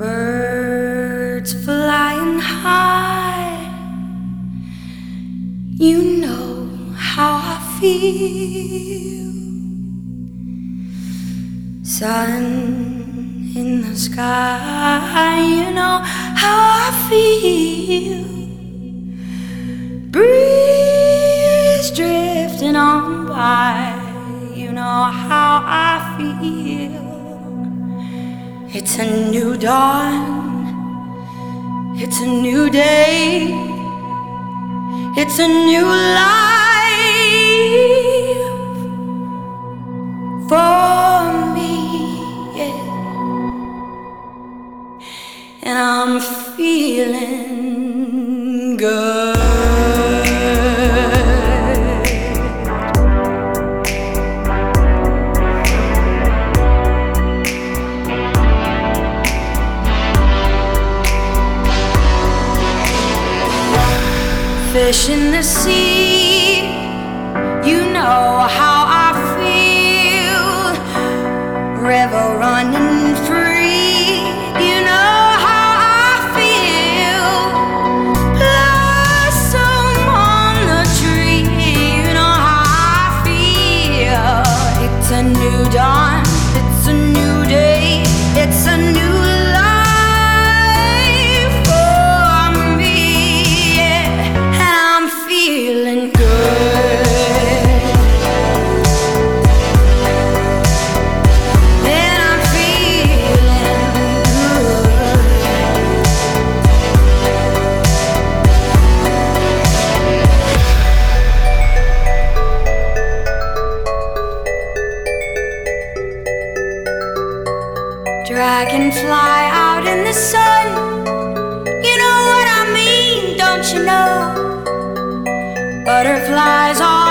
Birds flying high, you know how I feel. Sun in the sky, you know how I feel. Breeze drifting on by, you know how I feel. It's a new dawn, it's a new day, it's a new life for me, yeah. And I'm feeling good. Fish in the sea, you know how I feel. River running free, you know how I feel. Blossom on the tree, you know how I feel. It's a new dawn, it's a new day, it's a new feeling good. And I'm feeling good. Dragonfly out in the sun, you know what I mean, don't you know? Butterflies all